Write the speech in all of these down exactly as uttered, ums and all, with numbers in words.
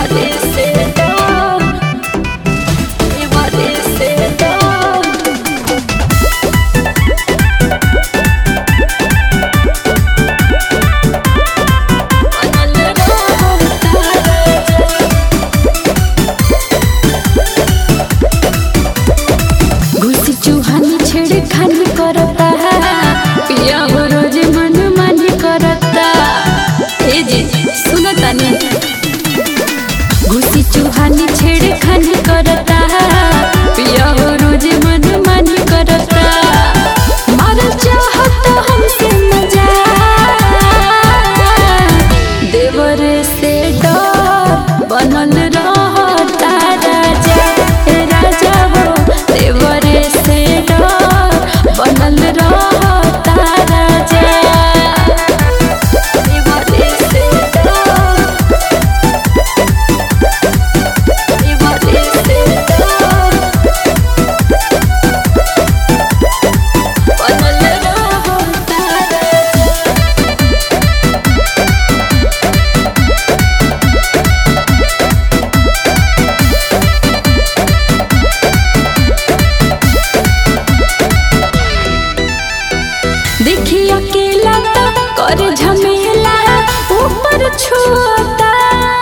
देवरे से डर, देवरे से डर। बनल रहता घुसी चूहानी छेड़खानी करता पिया हो रोज मन मानी करता। ए जी सुनता नहीं घुसी चूहानी छेड़खानी करता पिया हो रोज मन मानी करता। मार चाहता हमसे मजा देवरे से डर बनल रहता राजा। ए राजा हो देवरे से डर बनल रहता राजा। देवरे से डर, देवरे से डर बनल रहता राजा। देखी अकेला तो कर झमेला ऊपर छुअता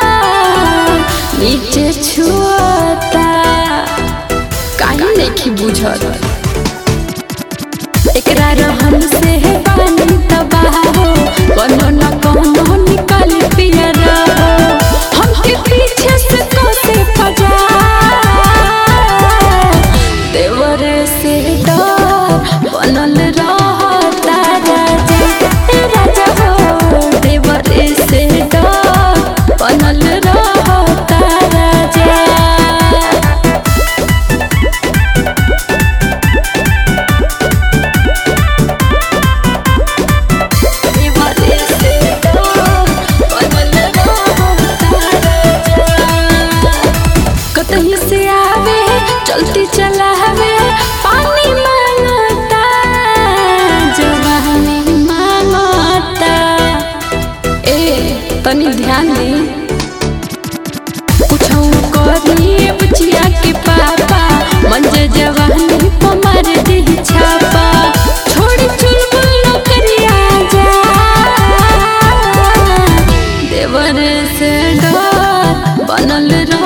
नीचे छुअता काहे नहीं बुझत। एकरा रहन से पानी तबाह हो कोनो न कोनो निकल पिया रहो। हमके पीछे से कोसे फजा देवरे से डर बनल रहता राजा। ए राजा हो देवरे से डर बनल रहता राजा। देवरे से डर बनल रहता राजा। कतही से आवे चलती चलावे पानी मांगता जवानी मांगता। ए तनी ध्यान दे कुछ करी बचिया के पापा मंजे जवानी पमार दे छापा। छोड़ी चुलबुल करिया जा देवरे से डर बनल